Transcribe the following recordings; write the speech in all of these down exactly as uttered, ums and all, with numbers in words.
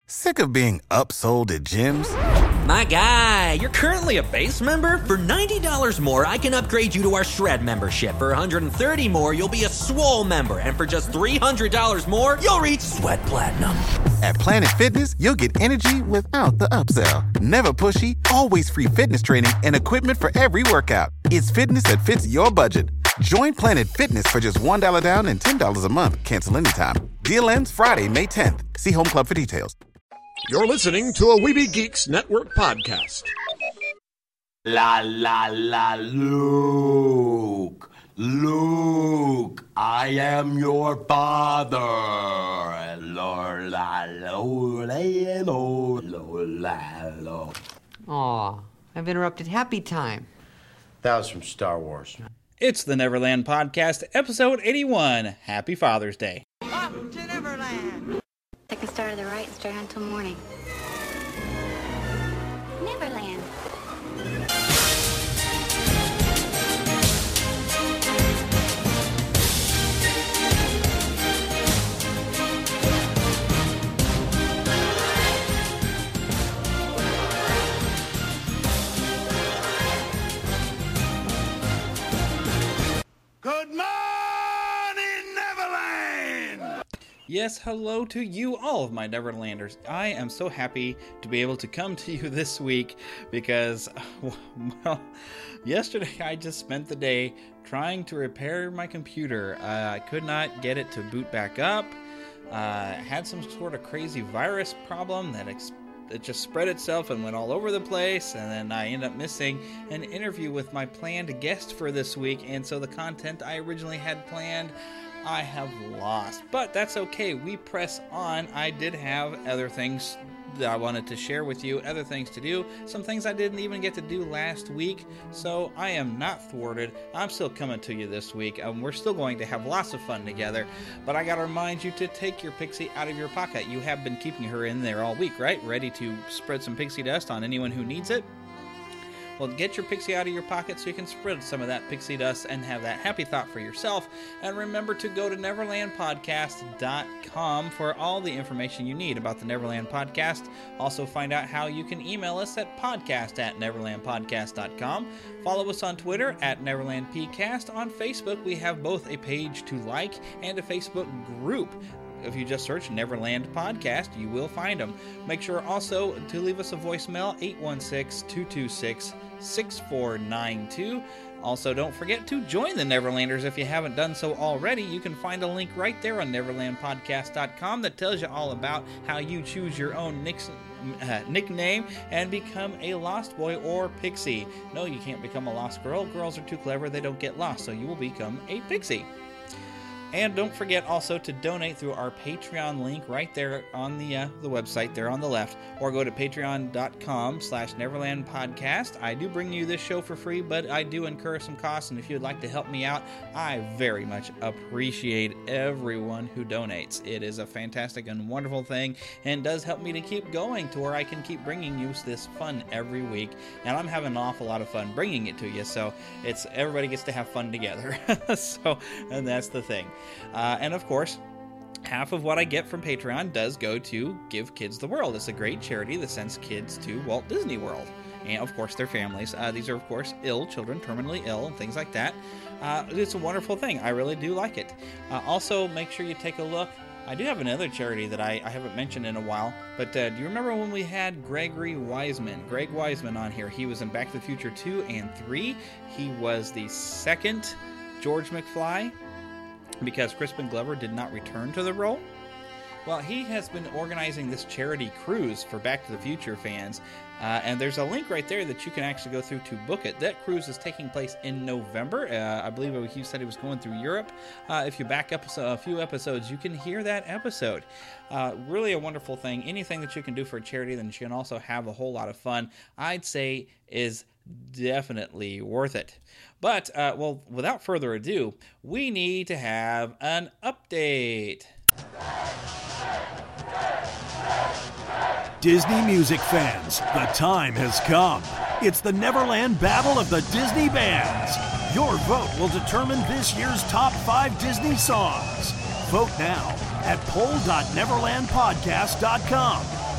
Sick of being upsold at gyms? My guy, you're currently a base member? For ninety dollars more, I can upgrade you to our Shred membership. For one hundred thirty dollars more, you'll be a Swole member. And for just three hundred dollars more, you'll reach Sweat Platinum. At Planet Fitness, you'll get energy without the upsell. Never pushy, always free fitness training and equipment for every workout. It's fitness that fits your budget. Join Planet Fitness for just one dollar down and ten dollars a month. Cancel anytime. Deal ends Friday, May tenth. See Home Club for details. You're listening to a Weeby Geeks Network podcast. La la la Luke, Luke, I am your father. Lord, la, lo, la, lo, lo, la, lo. Aw, I've interrupted happy time. That was from Star Wars. It's the Neverland Podcast, episode eighty-one. Happy Father's Day. Up to Neverland. Take a start of the right straight until morning. Neverland. Good morning, Neverland! Yes, hello to you, all of my Neverlanders. I am so happy to be able to come to you this week because, well, yesterday I just spent the day trying to repair my computer. Uh, I could not get it to boot back up. Uh, had some sort of crazy virus problem that ex- it just spread itself and went all over the place, and then I ended up missing an interview with my planned guest for this week, and so the content I originally had planned I have lost, but that's okay. We press on. I did have other things that I wanted to share with you, other things to do, some things I didn't even get to do last week, so I am not thwarted. I'm still coming to you this week, and we're still going to have lots of fun together, but I gotta remind you to take your pixie out of your pocket. You have been keeping her in there all week, right? Ready to spread some pixie dust on anyone who needs it? Well, get your pixie out of your pocket so you can spread some of that pixie dust and have that happy thought for yourself. And remember to go to neverland podcast dot com for all the information you need about the Neverland Podcast. Also find out how you can email us at podcast at neverland podcast dot com. Follow us on Twitter at NeverlandPcast. On Facebook, we have both a page to like and a Facebook group. If you just search Neverland Podcast, you will find them. Make sure also to leave us a voicemail, eight one six, two two six, six four nine two. Also, don't forget to join the Neverlanders if you haven't done so already. You can find a link right there on neverland podcast dot com that tells you all about how you choose your own nick- uh, nickname and become a Lost Boy or Pixie. No, you can't become a Lost Girl. Girls are too clever. They don't get lost, so you will become a Pixie. And don't forget also to donate through our Patreon link right there on the uh, the website there on the left, or go to patreon dot com slash neverland podcast. I do bring you this show for free, but I do incur some costs, and if you'd like to help me out, I very much appreciate everyone who donates. It is a fantastic and wonderful thing, and does help me to keep going to where I can keep bringing you this fun every week, and I'm having an awful lot of fun bringing it to you, so it's everybody gets to have fun together. So, and that's the thing. Uh, and of course, half of what I get from Patreon does go to Give Kids the World. It's a great charity that sends kids to Walt Disney World. And of course, their families. Uh, these are, of course, ill children, terminally ill, and things like that. Uh, it's a wonderful thing. I really do like it. Uh, also, make sure you take a look. I do have another charity that I, I haven't mentioned in a while, but uh, do you remember when we had Gregory Wiseman, Greg Wiseman on here? He was in Back to the Future two and three. He was the second George McFly, because Crispin Glover did not return to the role. Well, he has been organizing this charity cruise for Back to the Future fans, uh, and there's a link right there that you can actually go through to book it. That cruise is taking place in November. Uh, I believe he said he was going through Europe. Uh, if you back up a few episodes, you can hear that episode. Uh, really a wonderful thing. Anything that you can do for a charity, then you can also have a whole lot of fun, I'd say is definitely worth it. But, uh, well, without further ado, we need to have an update. Disney music fans, the time has come. It's the Neverland Battle of the Disney Bands. Your vote will determine this year's top five Disney songs. Vote now at poll dot neverland podcast dot com.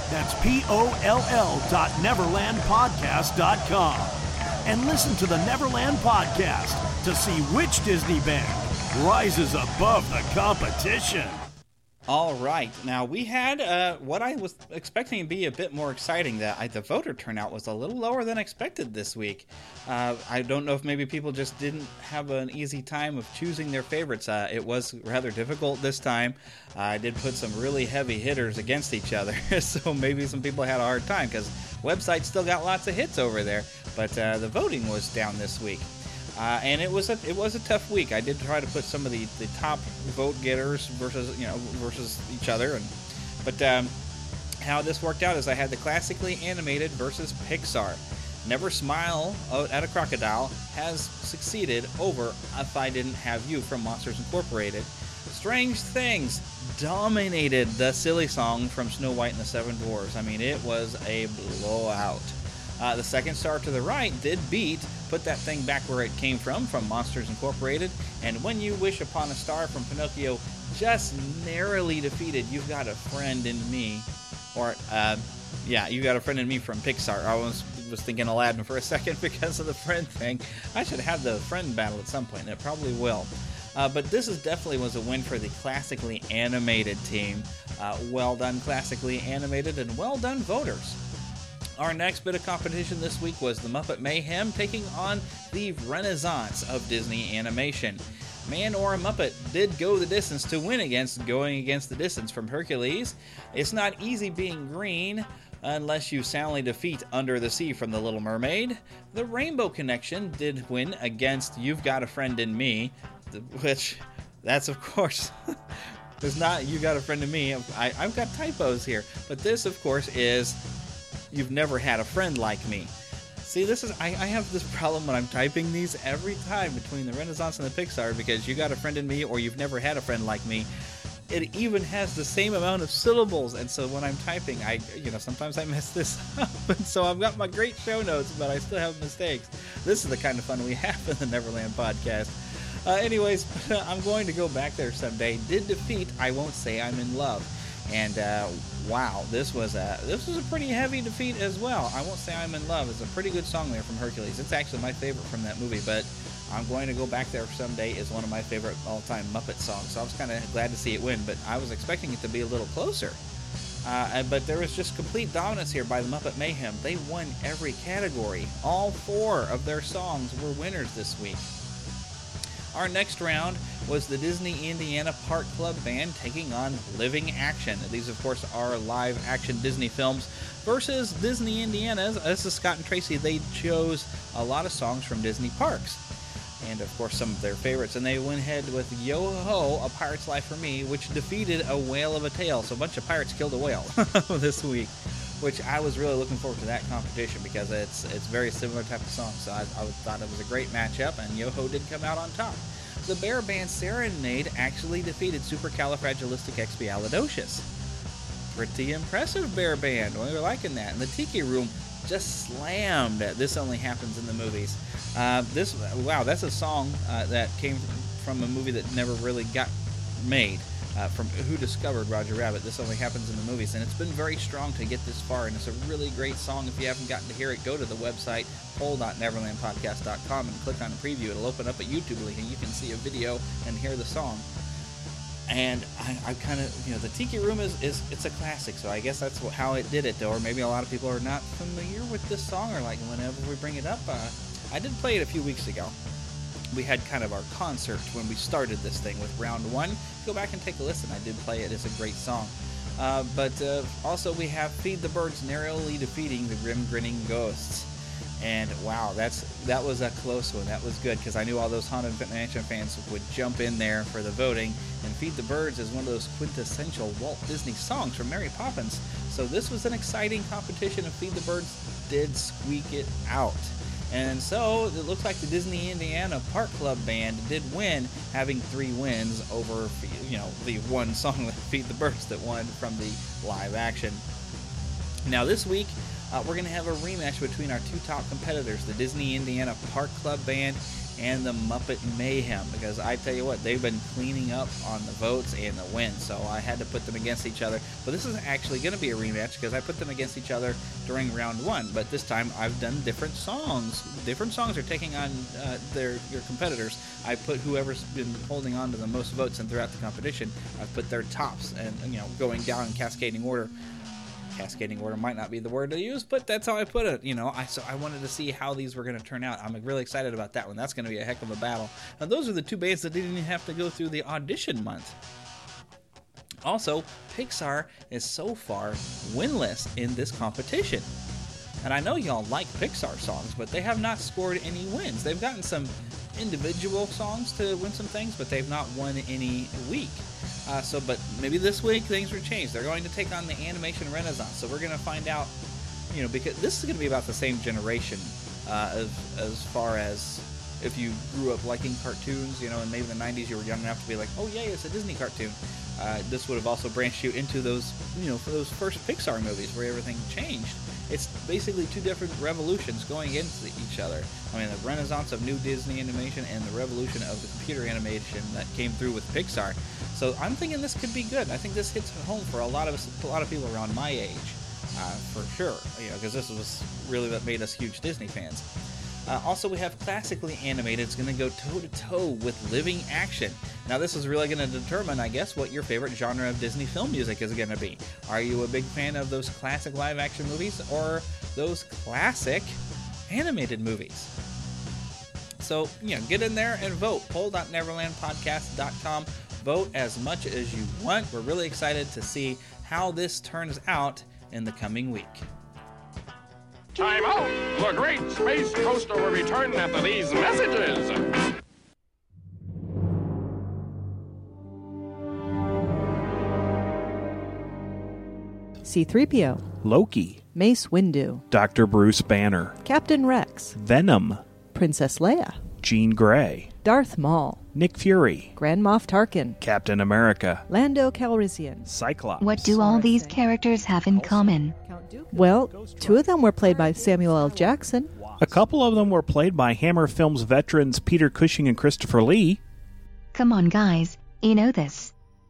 That's P O L L dot neverland podcast dot com. And listen to the Neverland Podcast to see which Disney band rises above the competition. All right. Now, we had uh, what I was expecting to be a bit more exciting. That I, the voter turnout was a little lower than expected this week. Uh, I don't know if maybe people just didn't have an easy time of choosing their favorites. Uh, it was rather difficult this time. Uh, I did put some really heavy hitters against each other, so maybe some people had a hard time because websites still got lots of hits over there. But uh, the voting was down this week. Uh, and it was a it was a tough week. I did try to put some of the, the top vote getters versus you know versus each other, and but um, how this worked out is I had the classically animated versus Pixar. Never Smile at a Crocodile has succeeded over If I Didn't Have You from Monsters Incorporated. Strange Things dominated the silly song from Snow White and the Seven Dwarfs. I mean, it was a blowout. Uh, the Second Star to the Right did beat Put That Thing Back Where It Came From from Monsters Incorporated, and When You Wish Upon a Star from Pinocchio just narrowly defeated You've Got a Friend in Me, or uh, yeah, You Got a Friend in Me from Pixar. I was was thinking Aladdin for a second because of the friend thing. I should have the friend battle at some point, and it probably will. Uh, but this is definitely was a win for the classically animated team. Uh, well done, classically animated, and well done, voters. Our next bit of competition this week was the Muppet Mayhem taking on the Renaissance of Disney animation. Man or a Muppet did go the distance to win against Going Against the Distance from Hercules. It's not easy being green unless you soundly defeat Under the Sea from The Little Mermaid. The Rainbow Connection did win against You've Got a Friend in Me, which, that's of course... There's not You Got a Friend in Me. I, I've got typos here. But this, of course, is... You've Never Had a Friend Like Me. See, this is I, I have this problem when I'm typing these every time between the Renaissance and the Pixar, because You Got a Friend in Me or You've Never Had a Friend Like Me, it even has the same amount of syllables, and so when I'm typing, I you know sometimes I mess this up, and so I've got my great show notes, but I still have mistakes. This is the kind of fun we have in the Neverland Podcast. Uh, anyways, I'm going to go back there someday. Did defeat I Won't Say I'm in Love. And uh, wow, this was a this was a pretty heavy defeat as well. I Won't Say I'm in Love is a pretty good song there from Hercules. It's actually my favorite from that movie, but I'm going to go back there someday. It's one of my favorite all-time Muppet songs, so I was kind of glad to see it win, but I was expecting it to be a little closer. Uh, but there was just complete dominance here by the Muppet Mayhem. They won every category. All four of their songs were winners this week. Our next round was the Disney Indiana Park Club Band taking on Living Action. These, of course, are live-action Disney films versus Disney Indiana's. This is Scott and Tracy. They chose a lot of songs from Disney parks. And, of course, some of their favorites. And they went ahead with Yo-Ho, A Pirate's Life for Me, which defeated A Whale of a Tale. So a bunch of pirates killed a whale this week, which I was really looking forward to that competition because it's it's very similar type of song. So I, I thought it was a great matchup, and Yo-Ho did come out on top. The Bear Band Serenade actually defeated Supercalifragilisticexpialidocious. Pretty impressive Bear Band. We were liking that. And the Tiki Room just slammed This Only Happens in the Movies. Uh, this wow, that's a song uh, that came from a movie that never really got made. Uh, from Who Discovered Roger Rabbit. This Only Happens in the Movies, and it's been very strong to get this far, and it's a really great song. If you haven't gotten to hear it, go to the website poll dot neverland podcast dot com and click on the preview. It'll open up a YouTube link, and you can see a video and hear the song. And I, I kind of, you know, the Tiki Room is, is it's a classic, so I guess that's how it did it, or maybe a lot of people are not familiar with this song, or like whenever we bring it up. Uh, I did play it a few weeks ago. We had kind of our concert when we started this thing with round one. Go back and take a listen. I did play it. It's a great song. Uh, but uh, also we have Feed the Birds narrowly defeating the Grim Grinning Ghosts. And wow, that's that was a close one. That was good because I knew all those Haunted Mansion fans would jump in there for the voting. And Feed the Birds is one of those quintessential Walt Disney songs from Mary Poppins. So this was an exciting competition, and Feed the Birds did squeak it out. And so it looks like the Disney Indiana Park Club Band did win, having three wins over, you know, the one song that Feed the Birds that won from the live action. Now this week, uh, we're going to have a rematch between our two top competitors, the Disney Indiana Park Club Band and the Muppet Mayhem, because I tell you what, they've been cleaning up on the votes and the wins, so I had to put them against each other. But this is actually going to be a rematch because I put them against each other during round one, but this time I've done different songs. Different songs are taking on uh, their your competitors. I put whoever's been holding on to the most votes and throughout the competition, I've put their tops and, you know, going down in cascading order. Cascading order might not be the word to use, but that's how I put it. You know, I so I wanted to see how these were going to turn out. I'm really excited about that one. That's going to be a heck of a battle. Now, those are the two bands that didn't even have to go through the audition month. Also, Pixar is so far winless in this competition. And I know y'all like Pixar songs, but they have not scored any wins. They've gotten some individual songs to win some things, but they've not won any week. Uh, so, but maybe this week things will change. They're going to take on the animation renaissance. So we're going to find out, you know, because this is going to be about the same generation uh, as, as far as if you grew up liking cartoons, you know, and maybe in the nineties you were young enough to be like, oh yeah, it's a Disney cartoon. Uh, this would have also branched you into those, you know, for those first Pixar movies where everything changed. It's basically two different revolutions going against each other. I mean, the renaissance of new Disney animation and the revolution of the computer animation that came through with Pixar. So I'm thinking this could be good. I think this hits home for a lot of us, a lot of people around my age, uh, for sure. You know, because this was really what made us huge Disney fans. Uh, also, we have classically animated. It's going to go toe-to-toe with living action. Now, this is really going to determine, I guess, what your favorite genre of Disney film music is going to be. Are you a big fan of those classic live-action movies or those classic animated movies? So, you know, get in there and vote. poll dot neverland podcast dot com. Vote as much as you want. We're really excited to see how this turns out in the coming week. Time out! The Great Space Coaster will return after these messages. C three P O, Loki, Mace Windu, Doctor Bruce Banner, Captain Rex, Venom, Princess Leia, Jean Grey, Darth Maul, Nick Fury, Grand Moff Tarkin, Captain America, Lando Calrissian, Cyclops. What do all these characters have in common? Well, two of them were played by Samuel L. Jackson. A couple of them were played by Hammer Films veterans Peter Cushing and Christopher Lee. Come on, guys, you know this.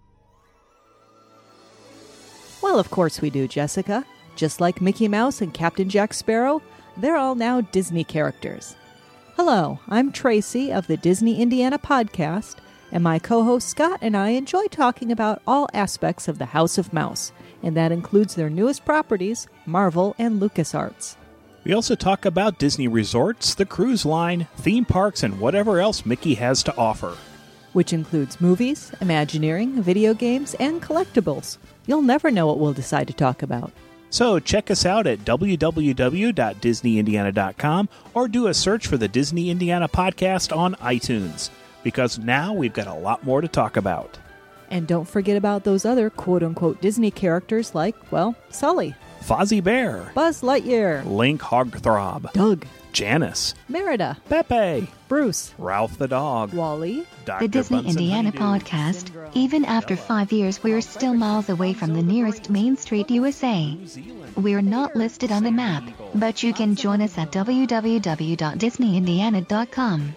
Well, of course we do, Jessica. Just like Mickey Mouse and Captain Jack Sparrow, they're all now Disney characters. Hello, I'm Tracy of the Disney Indiana podcast, and my co-host Scott and I enjoy talking about all aspects of the House of Mouse, and that includes their newest properties, Marvel and LucasArts. We also talk about Disney resorts, the cruise line, theme parks, and whatever else Mickey has to offer. Which includes movies, Imagineering, video games, and collectibles. You'll never know what we'll decide to talk about. So check us out at w w w dot disney indiana dot com or do a search for the Disney Indiana podcast on iTunes, because now we've got a lot more to talk about. And don't forget about those other quote-unquote Disney characters like, well, Sully, Fozzie Bear, Buzz Lightyear, Link Hogthrob, Doug, Janice, Merida, Pepe, Bruce, Ralph the Dog, Wally, Doctor The Disney Bunsen Indiana Honeydew. podcast. Even after five years, we're still miles away from the nearest Main Street, U S A. We're not listed on the map, but you can join us at w w w dot disney indiana dot com.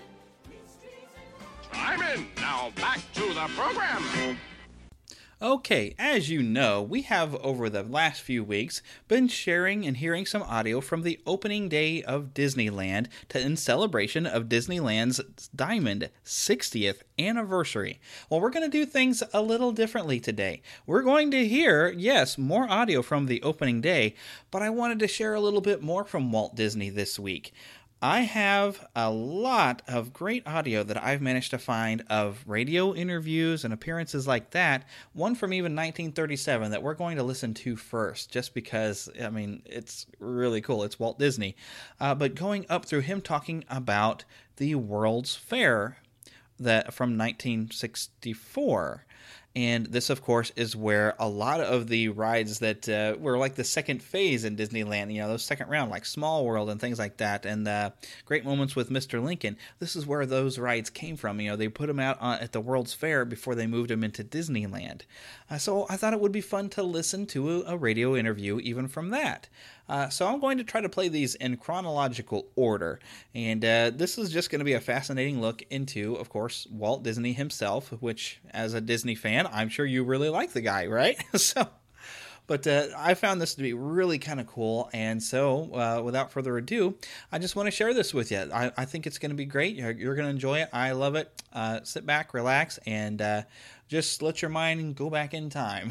I'm in. Now back to the program. Okay, as you know, we have over the last few weeks been sharing and hearing some audio from the opening day of Disneyland to in celebration of Disneyland's Diamond sixtieth anniversary. Well, we're going to do things a little differently today. We're going to hear, yes, more audio from the opening day, but I wanted to share a little bit more from Walt Disney this week. I have a lot of great audio that I've managed to find of radio interviews and appearances like that, one from even nineteen thirty-seven that we're going to listen to first, just because, I mean, it's really cool. It's Walt Disney. Uh, but going up through him talking about the World's Fair that from nineteen sixty-four. And this, of course, is where a lot of the rides that uh, were like the second phase in Disneyland, you know, those second round, like Small World and things like that, and uh, Great Moments with Mister Lincoln, this is where those rides came from. You know, they put them out uh, at the World's Fair before they moved them into Disneyland. Uh, so I thought it would be fun to listen to a, a radio interview even from that. Uh, so I'm going to try to play these in chronological order, and uh, this is just going to be a fascinating look into, of course, Walt Disney himself, which, as a Disney fan, I'm sure you really like the guy, right? so, but uh, I found this to be really kind of cool, and so uh, without further ado, I just want to share this with you. I, I think it's going to be great. You're, you're going to enjoy it. I love it. Uh, sit back, relax, and uh, just let your mind go back in time.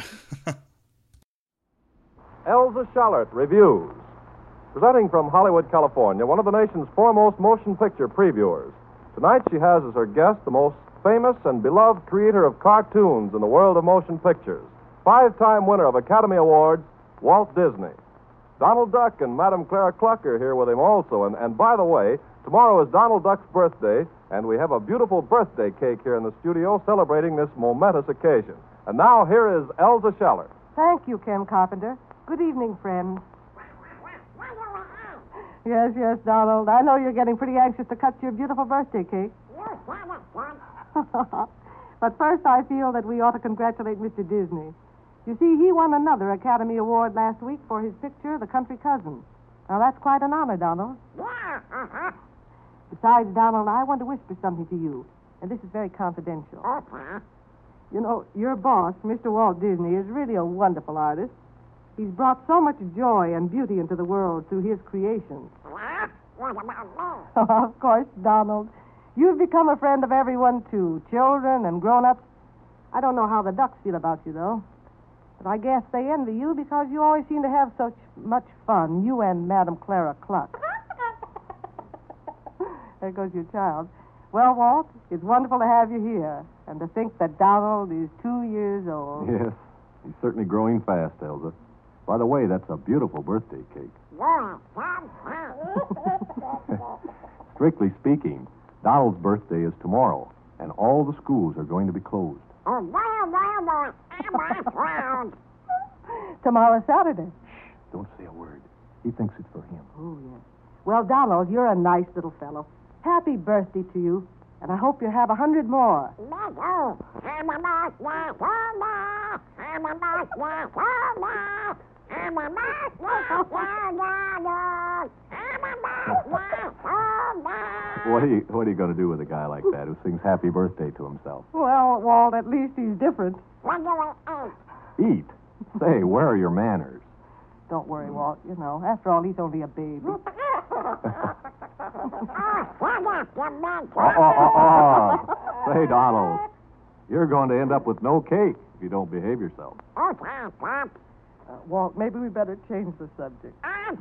Elza Shallert reviews. Presenting from Hollywood, California, one of the nation's foremost motion picture previewers. Tonight she has as her guest the most famous and beloved creator of cartoons in the world of motion pictures, five-time winner of Academy Awards, Walt Disney. Donald Duck and Madame Clara Cluck are here with him also. And, and by the way, tomorrow is Donald Duck's birthday, and we have a beautiful birthday cake here in the studio celebrating this momentous occasion. And now here is Elza Shallert. Thank you, Ken Carpenter. Good evening, friends. Yes, yes, Donald. I know you're getting pretty anxious to cut your beautiful birthday cake. But first, I feel that we ought to congratulate Mister Disney. You see, he won another Academy Award last week for his picture, The Country Cousin. Now, that's quite an honor, Donald. Besides, Donald, I want to whisper something to you, and this is very confidential. You know, your boss, Mister Walt Disney, is really a wonderful artist. He's brought so much joy and beauty into the world through his creations. Of course, Donald. You've become a friend of everyone, too, children and grown-ups. I don't know how the ducks feel about you, though. But I guess they envy you because you always seem to have such much fun, you and Madame Clara Cluck. There goes your child. Well, Walt, it's wonderful to have you here, and to think that Donald is two years old. Yes, he's certainly growing fast, Elza. By the way, that's a beautiful birthday cake. Strictly speaking, Donald's birthday is tomorrow, and all the schools are going to be closed. Tomorrow's Saturday. Shh, don't say a word. He thinks it's for him. Oh, yes. Well, Donald, you're a nice little fellow. Happy birthday to you, and I hope you have a hundred more. What are you What are you going to do with a guy like that who sings happy birthday to himself? Well, Walt, at least he's different. Eat? Say, where are your manners? Don't worry, Walt. You know, after all, he's only a baby. oh, oh, oh, oh. Say, Donald, you're going to end up with no cake if you don't behave yourself. Uh, Walt, maybe we better change the subject.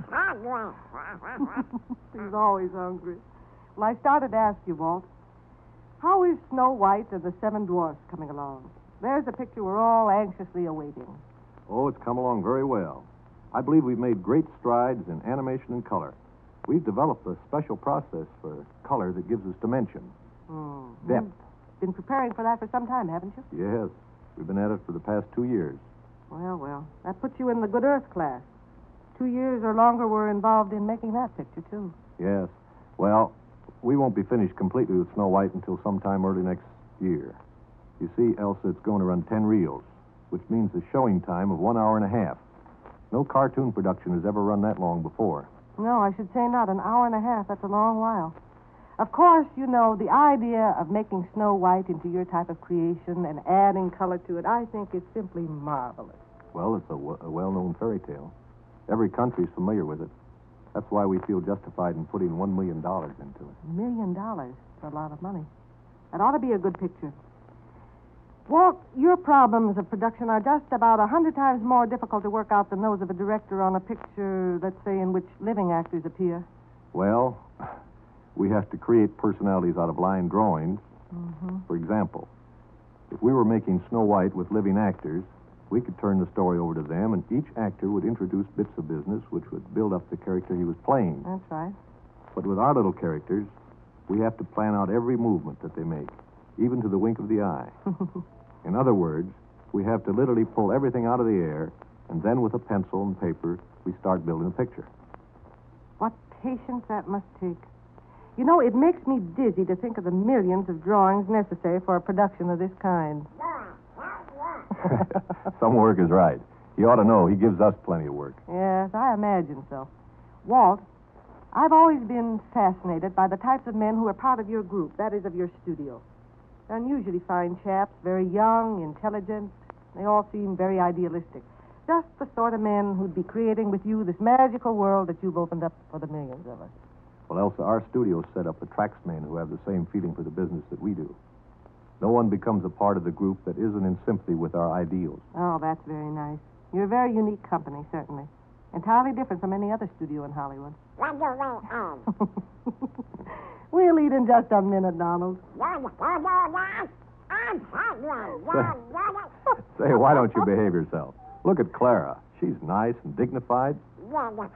He's always hungry. Well, I started to ask you, Walt, how is Snow White and the Seven Dwarfs coming along? There's a picture we're all anxiously awaiting. Oh, it's come along very well. I believe we've made great strides in animation and color. We've developed a special process for color that gives us dimension, Hmm. depth. Been preparing for that for some time, haven't you? Yes, we've been at it for the past two years. Well, well, that puts you in the good Earth class. Two years or longer were involved in making that picture, too. Yes. Well, we won't be finished completely with Snow White until sometime early next year. You see, Elsa, it's going to run ten reels, which means a showing time of one hour and a half. No cartoon production has ever run that long before. No, I should say not. An hour and a half, that's a long while. Of course, you know, the idea of making Snow White into your type of creation and adding color to it, I think is simply marvelous. Well, it's a, w- a well-known fairy tale. Every country's familiar with it. That's why we feel justified in putting one million dollars into it. A million dollars? That's a lot of money. That ought to be a good picture. Walt, your problems of production are just about a hundred times more difficult to work out than those of a director on a picture, let's say, in which living actors appear. Well, we have to create personalities out of line drawings. Mm-hmm. For example, if we were making Snow White with living actors, we could turn the story over to them, and each actor would introduce bits of business which would build up the character he was playing. That's right. But with our little characters, we have to plan out every movement that they make, even to the wink of the eye. In other words, we have to literally pull everything out of the air, and then with a pencil and paper, we start building a picture. What patience that must take. You know, it makes me dizzy to think of the millions of drawings necessary for a production of this kind. Some work is right. You ought to know he gives us plenty of work. Yes, I imagine so. Walt, I've always been fascinated by the types of men who are part of your group, that is, of your studio. They're unusually fine chaps, very young, intelligent. They all seem very idealistic. Just the sort of men who'd be creating with you this magical world that you've opened up for the millions of us. Well, Elsa, our studio setup attracts men who have the same feeling for the business that we do. No one becomes a part of the group that isn't in sympathy with our ideals. Oh, that's very nice. You're a very unique company, certainly. Entirely different from any other studio in Hollywood. We'll eat in just a minute, Donald. Say, why don't you behave yourself? Look at Clara. She's nice and dignified. Oh,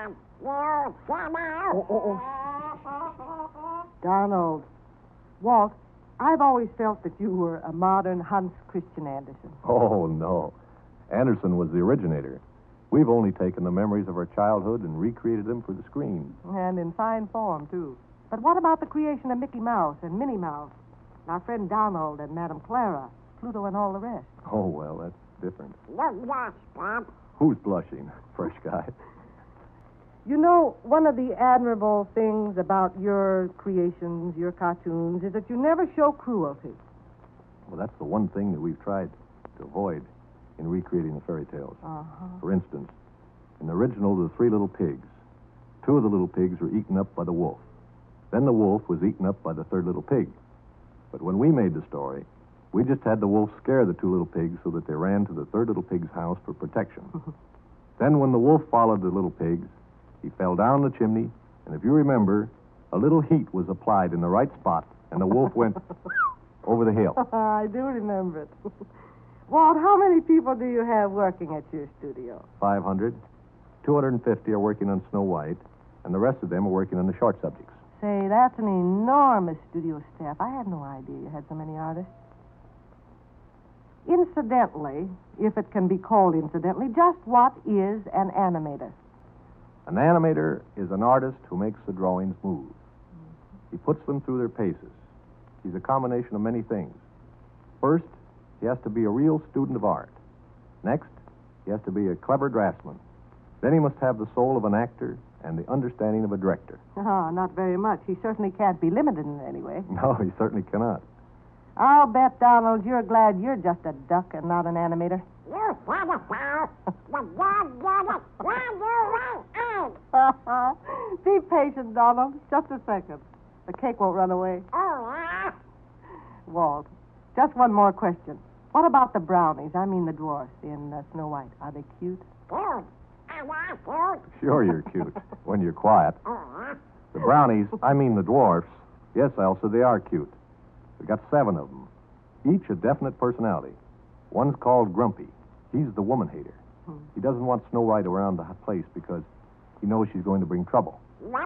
oh, oh. Donald. Walt, I've always felt that you were a modern Hans Christian Andersen. Oh, no. Anderson was the originator. We've only taken the memories of our childhood and recreated them for the screen. And in fine form, too. But what about the creation of Mickey Mouse and Minnie Mouse? And our friend Donald and Madame Clara, Pluto and all the rest. Oh, well, that's different. Who's blushing? Fresh guy. You know, one of the admirable things about your creations, your cartoons, is that you never show cruelty. Well, that's the one thing that we've tried to avoid in recreating the fairy tales. Uh-huh. For instance, in the original, The Three Little Pigs, two of the little pigs were eaten up by the wolf. Then the wolf was eaten up by the third little pig. But when we made the story, we just had the wolf scare the two little pigs so that they ran to the third little pig's house for protection. Then when the wolf followed the little pigs, he fell down the chimney, and if you remember, a little heat was applied in the right spot, and the wolf went over the hill. I do remember it. Walt, how many people do you have working at your studio? five hundred. two hundred fifty are working on Snow White, and the rest of them are working on the short subjects. Say, that's an enormous studio staff. I had no idea you had so many artists. Incidentally, if it can be called incidentally, just what is an animator? An animator is an artist who makes the drawings move. He puts them through their paces. He's a combination of many things. First, he has to be a real student of art. Next, he has to be a clever draftsman. Then he must have the soul of an actor and the understanding of a director. Oh, not very much. He certainly can't be limited in any way. No, he certainly cannot. I'll bet, Donald, you're glad you're just a duck and not an animator. Be patient, Donald. Just a second. The cake won't run away. Walt, just one more question. What about the brownies? I mean the dwarfs in uh, Snow White. Are they cute? Sure you're cute when you're quiet. The brownies, I mean the dwarfs, yes, Elsa, they are cute. We got seven of them, each a definite personality. One's called Grumpy. He's the woman hater. Hmm. He doesn't want Snow White around the place because he knows she's going to bring trouble.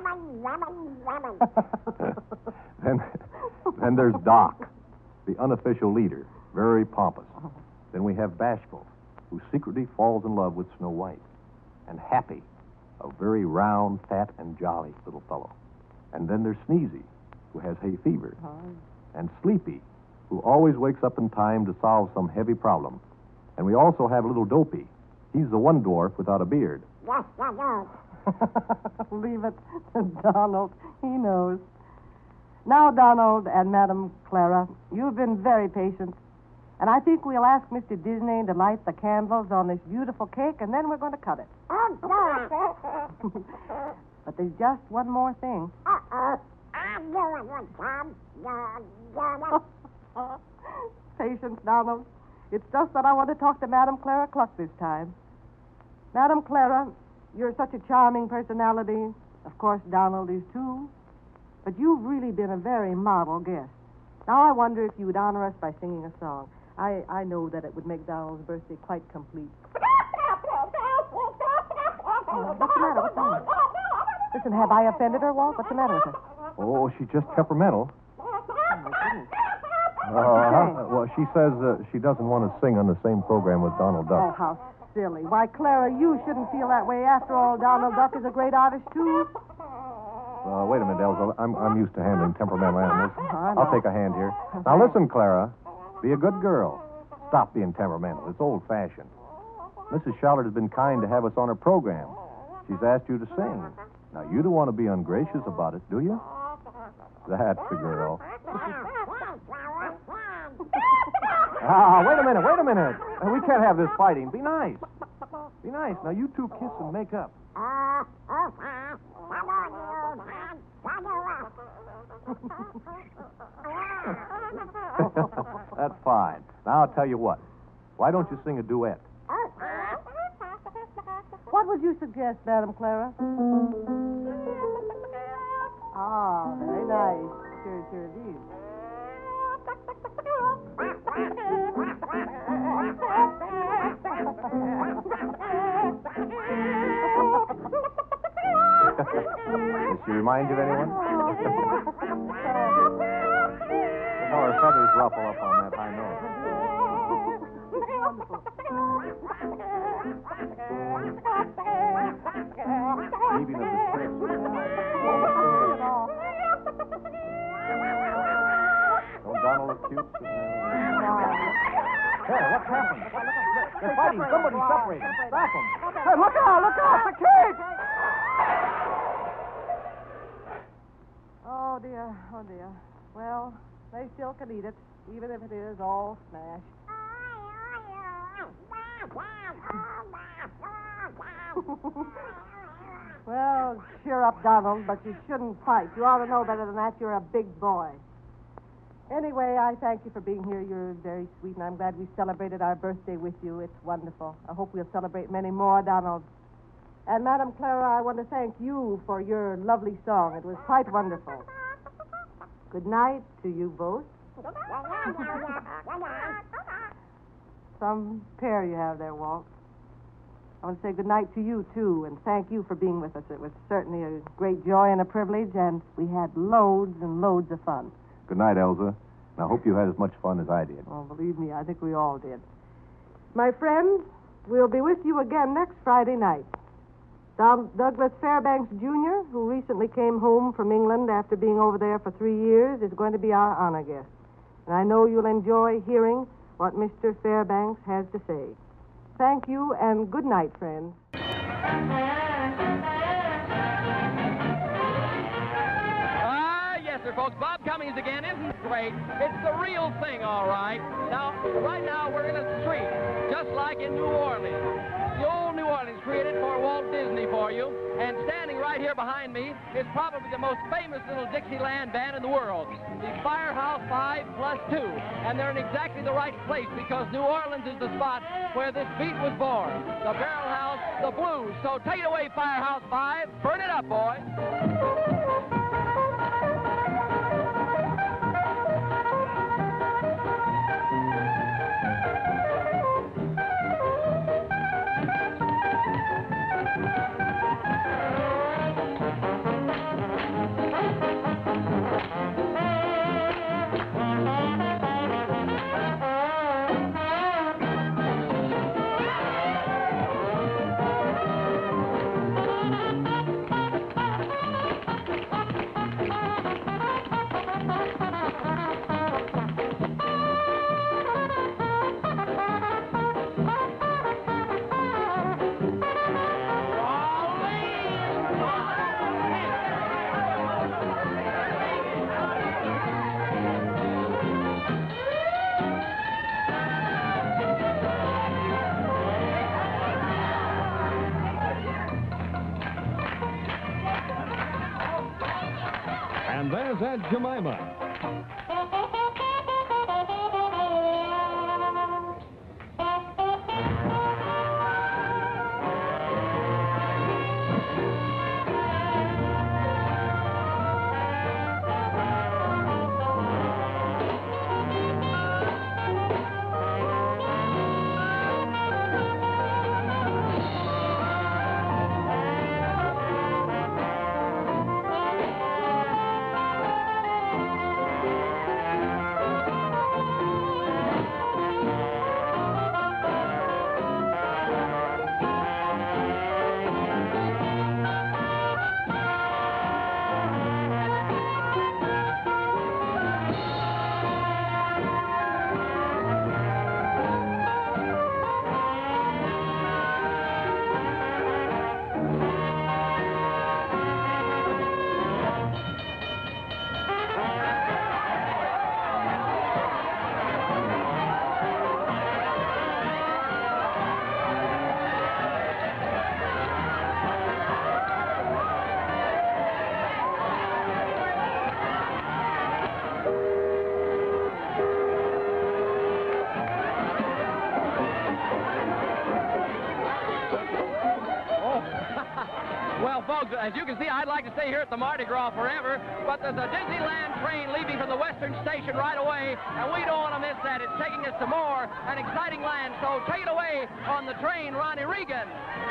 then, then there's Doc, the unofficial leader, very pompous. Then we have Bashful, who secretly falls in love with Snow White. And Happy, a very round, fat, and jolly little fellow. And then there's Sneezy, who has hay fever. Oh. And Sleepy, who always wakes up in time to solve some heavy problem. And we also have little Dopey. He's the one dwarf without a beard. Yes, yes, yes. Leave it to Donald. He knows. Now, Donald and Madame Clara, you've been very patient. And I think we'll ask Mister Disney to light the candles on this beautiful cake, and then we're going to cut it. But there's just one more thing. Uh-oh. I'm doing it, Tom. Patience, Donald. It's just that I want to talk to Madame Clara Cluck this time. Madame Clara, you're such a charming personality. Of course, Donald is too. But you've really been a very model guest. Now I wonder if you would honor us by singing a song. I, I know that it would make Donald's birthday quite complete. Oh, what's the matter? What's the matter? Listen, have I offended her, Walt? What's the matter with her? Oh, she's just temperamental. Oh, my goodness. Uh, well, she says uh, she doesn't want to sing on the same program with Donald Oh, Duck. how silly. Why, Clara, you shouldn't feel that way. After all, Donald Duck is a great artist, too. Uh, wait a minute, Elsa. I'm, I'm used to handling temperamental animals. I know. I'll take a hand here. Now, listen, Clara. Be a good girl. Stop being temperamental. It's old-fashioned. Missus Charlotte has been kind to have us on her program. She's asked you to sing. Now, you don't want to be ungracious about it, do you? That's the girl. Ah, wait a minute, wait a minute. Uh, We can't have this fighting. Be nice. Be nice. Now, you two kiss and make up. That's fine. Now, I'll tell you what. Why don't you sing a duet? What would you suggest, Madam Clara? Ah, very nice. Sure, sure it is. Does she remind you of anyone? No, her feathers ruffle up on that high note. Leaving of the tricks. Don't Donald look cute? Hey, what's happened? They're fighting. Somebody's separating. Stop them. Hey, look out, look out, the cage! Oh, dear, oh, dear. Well, they still can eat it, even if it is all smashed. Well, cheer up, Donald, but you shouldn't fight. You ought to know better than that. You're a big boy. Anyway, I thank you for being here. You're very sweet, and I'm glad we celebrated our birthday with you. It's wonderful. I hope we'll celebrate many more, Donald. And, Madam Clara, I want to thank you for your lovely song. It was quite wonderful. Good night to you both. Some pair you have there, Walt. I want to say good night to you, too, and thank you for being with us. It was certainly a great joy and a privilege, and we had loads and loads of fun. Good night, Elsa. And I hope you had as much fun as I did. Oh, believe me, I think we all did. My friends, we'll be with you again next Friday night. Dom- Douglas Fairbanks, Junior, who recently came home from England after being over there for three years, is going to be our honor guest. And I know you'll enjoy hearing what Mister Fairbanks has to say. Thank you, and good night, friends. Ah, yes, sir, folks. Bob Cummings again. Isn't it great? It's the real thing, all right. Now, right now, we're in a street, just like in New Orleans. The old New Orleans created for Walt Disney for you. And standing right here behind me is probably the most famous little Dixieland band in the world, the Firehouse Five plus two. And they're in exactly the right place because New Orleans is the spot where this beat was born. The Barrel House, the blues. So take it away, Firehouse Five. Burn it up, boy. And there's Aunt Jemima. Well, folks, as you can see, I'd like to stay here at the Mardi Gras forever, but there's a Disneyland train leaving from the Western Station right away, and we don't want to miss that. It's taking us to more an exciting land, so take it away on the train, Ronnie Reagan.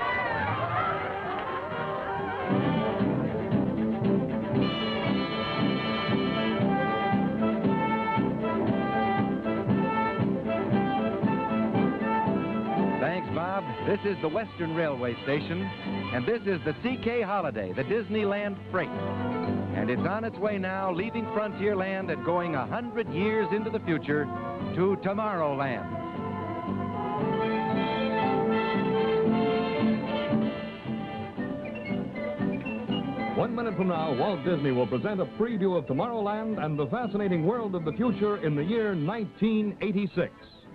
Thanks, Bob. This is the Western Railway Station, and this is the C K Holiday, the Disneyland Freight. And it's on its way now, leaving Frontierland and going a hundred years into the future to Tomorrowland. One minute from now, Walt Disney will present a preview of Tomorrowland and the fascinating world of the future in the year nineteen eighty-six.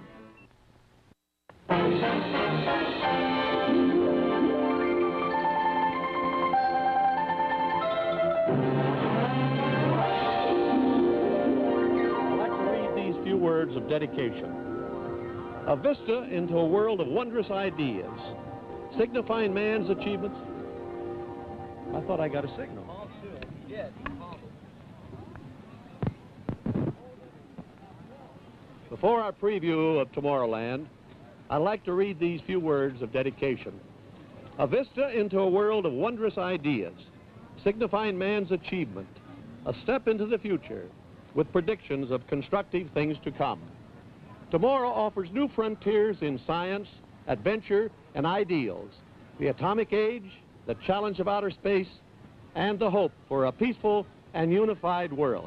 Words of dedication. A vista into a world of wondrous ideas, signifying man's achievements. I thought I got a signal. Before our preview of Tomorrowland, I'd like to read these few words of dedication. A vista into a world of wondrous ideas, signifying man's achievement, a step into the future, with predictions of constructive things to come. Tomorrow offers new frontiers in science, adventure, and ideals, the atomic age, the challenge of outer space, and the hope for a peaceful and unified world.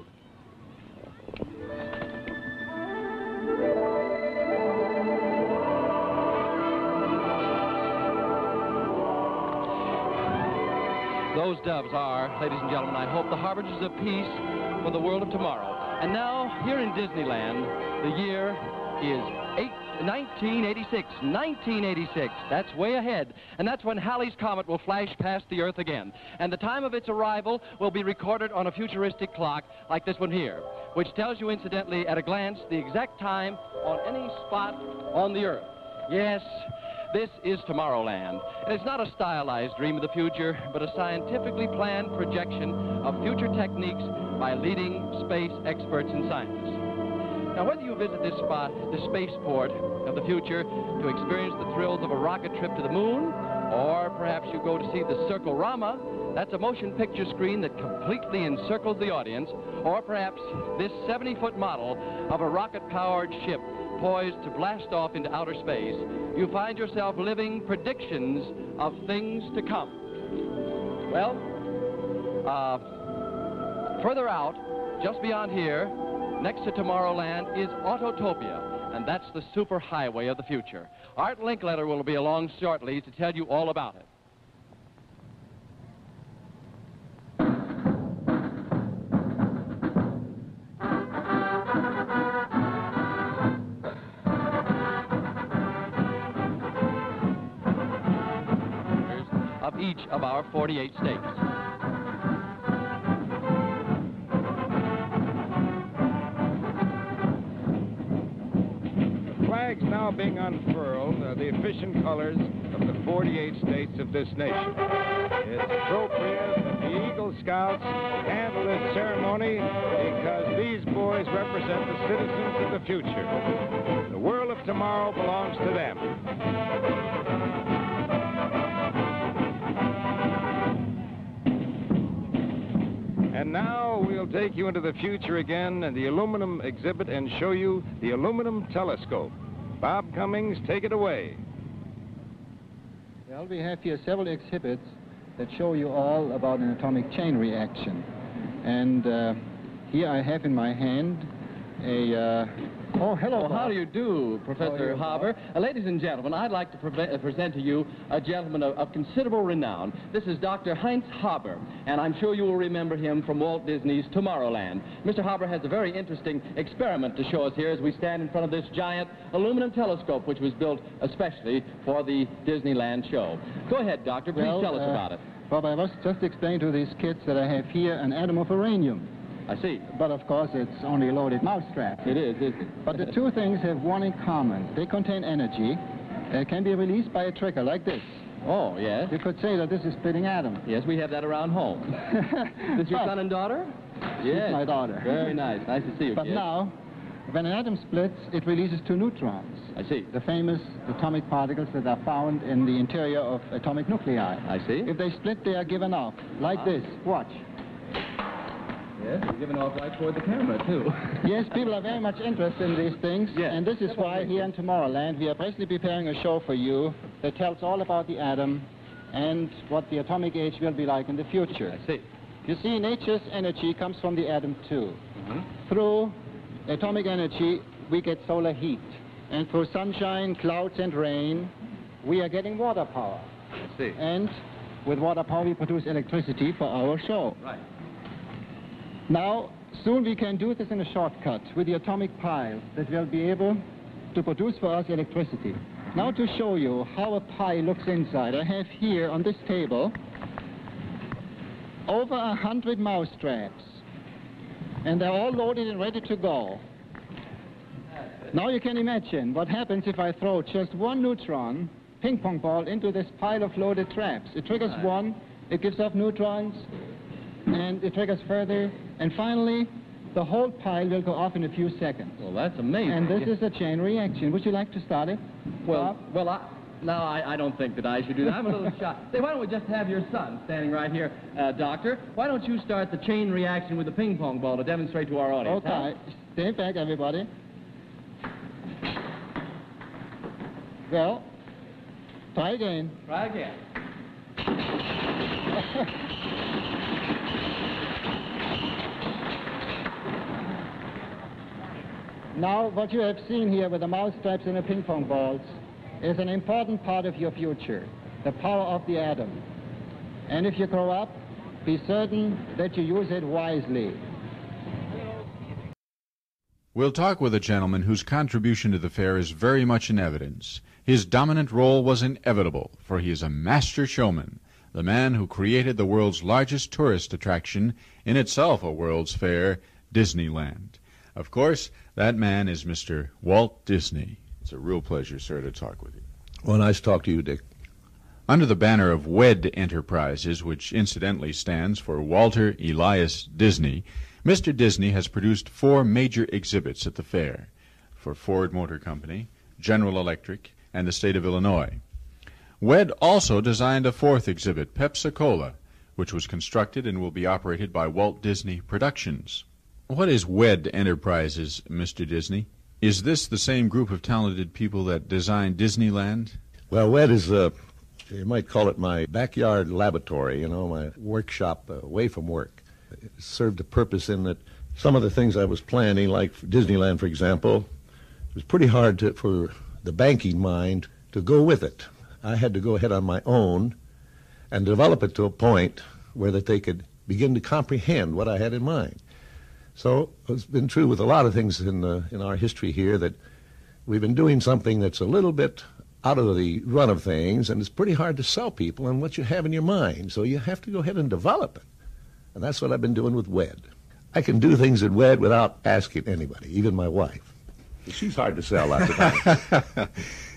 Those doves are, ladies and gentlemen, I hope, the harbingers of peace for the world of tomorrow. And now, here in Disneyland, the year is nineteen eighty-six. nineteen eighty-six. That's way ahead. And that's when Halley's Comet will flash past the Earth again. And the time of its arrival will be recorded on a futuristic clock like this one here, which tells you, incidentally, at a glance, the exact time on any spot on the Earth. Yes, this is Tomorrowland. And it's not a stylized dream of the future, but a scientifically planned projection of future techniques by leading space experts and scientists. Now, whether you visit this spot, the spaceport of the future, to experience the thrills of a rocket trip to the moon, or perhaps you go to see the Circle-Rama, that's a motion picture screen that completely encircles the audience, or perhaps this seventy-foot model of a rocket-powered ship poised to blast off into outer space, you find yourself living predictions of things to come. Well, uh, further out, just beyond here, next to Tomorrowland, is Autotopia, and that's the superhighway of the future. Art Linkletter will be along shortly to tell you all about it. Of each of our forty-eight states. Flags now being unfurled are the efficient colors of the forty-eight states of this nation. It's appropriate that the Eagle Scouts handle this ceremony because these boys represent the citizens of the future. The world of tomorrow belongs to them. And now we'll take you into the future again and the aluminum exhibit and show you the aluminum telescope. Bob Cummings, take it away. Well, we have here several exhibits that show you all about an atomic chain reaction. And uh, here I have in my hand a... Uh, oh, hello, Well, Bob. how do you do, Professor How Haber? Uh, ladies and gentlemen, I'd like to pre uh, present to you a gentleman of, of considerable renown. This is Doctor Heinz Haber, and I'm sure you will remember him from Walt Disney's Tomorrowland. Mister Haber has a very interesting experiment to show us here as we stand in front of this giant aluminum telescope, which was built especially for the Disneyland show. Go ahead, Doctor. Please Well, tell us uh, about it. Bob, I was just explaining to these kids that I have here an atom of uranium. I see. But of course, it's only a loaded mousetrap. It is, isn't it? But the two things have one in common. They contain energy. It can be released by a trigger like this. Oh, yes. You could say that this is splitting atom. Yes, we have that around home. Is this your son and daughter? Yes. It's my daughter. Very nice. Nice to see you, But kid. now, when an atom splits, it releases two neutrons. I see. The famous atomic particles that are found in the interior of atomic nuclei. I see. If they split, they are given off, like this. Watch. Yes, you're giving off right toward the camera, too. Yes, people are very much interested in these things. Yes. And this is why here in Tomorrowland we are presently preparing a show for you that tells all about the atom and what the atomic age will be like in the future. I see. You see, nature's energy comes from the atom, too. Mm-hmm. Through atomic energy, we get solar heat. And through sunshine, clouds, and rain, we are getting water power. I see. And with water power, we produce electricity for our show. Right. Now, soon we can do this in a shortcut with the atomic pile that will be able to produce for us electricity. Now, to show you how a pile looks inside, I have here on this table over a hundred mouse traps. And they're all loaded and ready to go. Now you can imagine what happens if I throw just one neutron ping pong ball into this pile of loaded traps. It triggers one, it gives off neutrons, and it triggers further, and finally the whole pile will go off in a few seconds. Well, that's amazing. And this is a chain reaction. Would you like to start it? Well, Bob? well, I, no, I, I don't think that I should do that. I'm a little shy. Say, why don't we just have your son standing right here, uh, Doctor? Why don't you start the chain reaction with the ping pong ball to demonstrate to our audience? Okay. Huh? Stay back, everybody. Well, try again. Try again. Now, what you have seen here with the mouse traps and the ping pong balls is an important part of your future, the power of the atom. And if you grow up, be certain that you use it wisely. We'll talk with a gentleman whose contribution to the fair is very much in evidence. His dominant role was inevitable, for he is a master showman, the man who created the world's largest tourist attraction, in itself a World's Fair, Disneyland. Of course, that man is Mister Walt Disney. It's a real pleasure, sir, to talk with you. Well, nice to talk to you, Dick. Under the banner of WED Enterprises, which incidentally stands for Walter Elias Disney, Mister Disney has produced four major exhibits at the fair for Ford Motor Company, General Electric, and the state of Illinois. WED also designed a fourth exhibit, Pepsi-Cola, which was constructed and will be operated by Walt Disney Productions. What is WED Enterprises, Mister Disney? Is this the same group of talented people that designed Disneyland? Well, WED is, uh, you might call it my backyard laboratory, you know, my workshop uh, away from work. It served a purpose in that some of the things I was planning, like for Disneyland, for example, it was pretty hard to, for the banking mind to go with it. I had to go ahead on my own and develop it to a point where that they could begin to comprehend what I had in mind. So it's been true with a lot of things in uh, in our history here that we've been doing something that's a little bit out of the run of things, and it's pretty hard to sell people on what you have in your mind. So you have to go ahead and develop it. And that's what I've been doing with WED. I can do things at WED without asking anybody, even my wife. She's hard to sell lots of times.